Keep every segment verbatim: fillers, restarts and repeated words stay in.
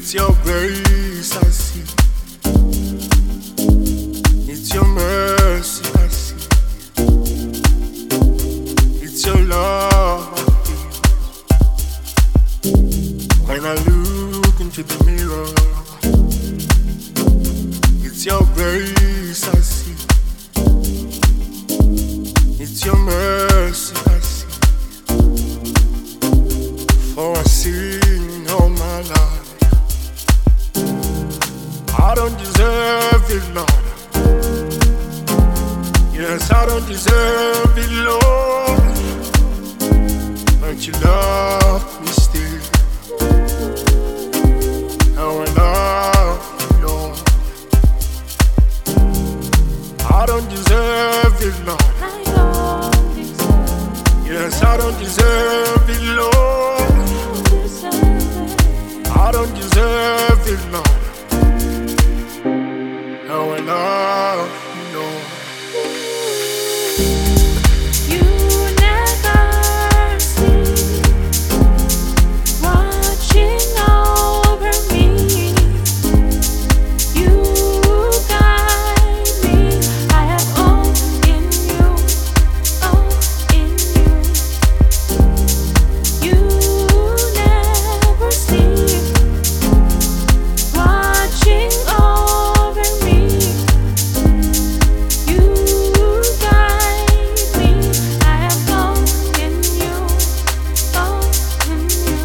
It's your grace I see. It's your mercy I see. It's your love I feel. When I look into the mirror, it's your grace I see. It's your mercy I see. For I sing all my life. I don't deserve it, Lord. Yes, I don't deserve it, Lord. But you love me still. How I love you, Lord. I don't deserve it, Lord. Yes, I don't deserve it, Lord. I don't deserve it, Lord. How I love you, Lord. You never cease watching over me. You guide me. I have all in you, all in you. You never cease watching over me. You guide me. I have all in you, all in you.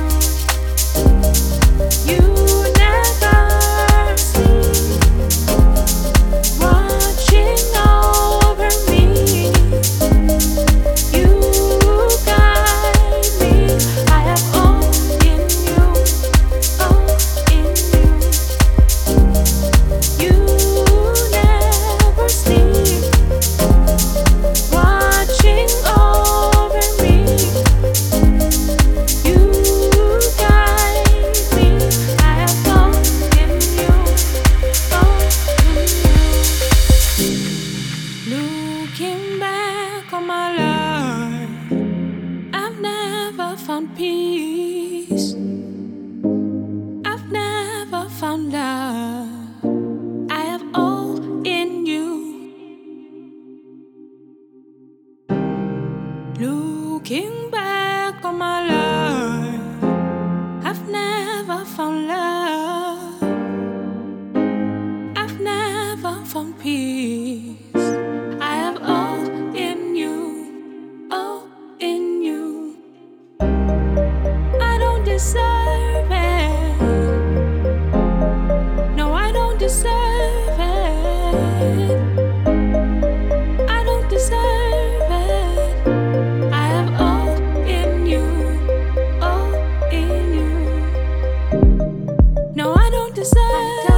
You never cease watching over me. You guide me. I have all in you, all in you. You never cease watching over me. You guide me. I have all in you, all in you. Looking back on my life, I've never found peace. I've never found love. I have all in you. Looking back on my life, I've never found love. I've never found peace. I have all in you, all in you. I don't deserve it. No, I don't deserve it. I don't deserve it. I have all in you, all in you. No, I don't deserve it.